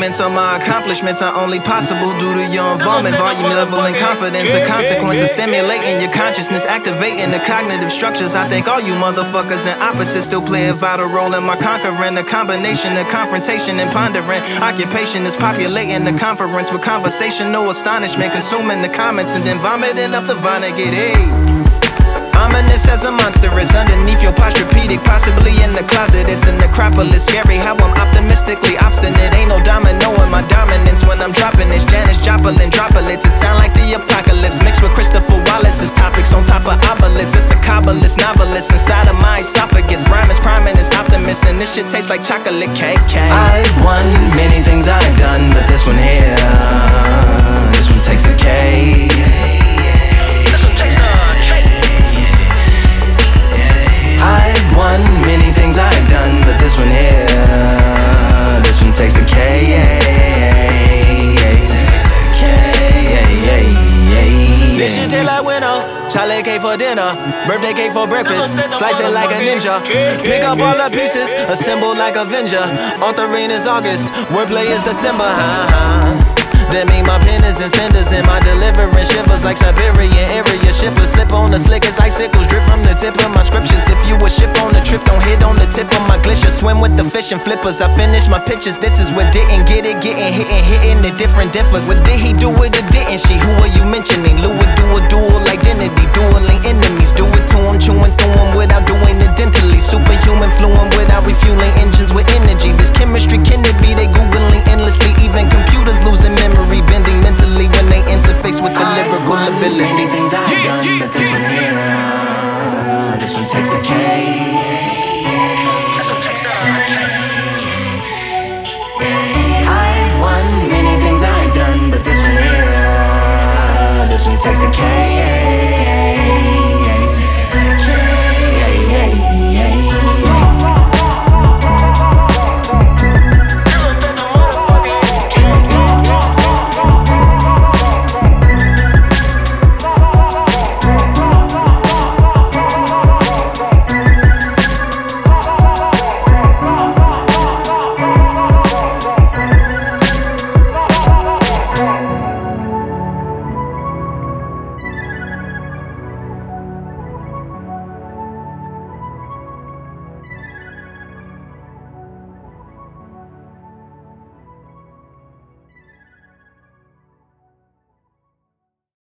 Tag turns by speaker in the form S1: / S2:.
S1: Compliments on my accomplishments are only possible due to your involvement. Volume, level, and confidence. A consequence of stimulating your consciousness, activating the cognitive structures. I think all you motherfuckers and opposites still play a vital role in my conquering. The combination of confrontation and pondering. Occupation is populating the conference with conversational astonishment. Consuming the comments and then vomiting up the Vonnegut. Ominous as a monster is underneath your posturepedic, possibly in the closet. It's a necropolis. Scary how I'm optimistically obstinate. Ain't no domino in my dominance when I'm dropping this. Janis Joplin droplets. It sound like the apocalypse mixed with Christopher Wallace's topics on top of obelisks. It's a kabbalist novelist inside of my esophagus. Rhyme is priming is optimist, and this shit tastes like chocolate cake. I've won many things I've done, but this one here, this one takes the cake. I've won many things I've done, but this one here, this one takes the K. This shit taste like winter, chocolate cake for dinner, birthday cake for breakfast, slice it like a ninja, pick up all the pieces, assemble like Avenger. Authoring is August, wordplay is December. That mean my pen is in cinders and my deliverance shivers like Siberian area shippers. Slip on the slickest icicles, drip from the tip of my scriptures. If you a ship on the trip, don't hit on the tip of my glacier. Swim with the fish and flippers. I finish my pictures. This is what didn't get it, getting hitting the different differs. What did he do it or didn't she? Who are you mentioning? Lou would do a dual identity, dueling enemies. Do it to him, chewing through him without doing it dentally. Superhuman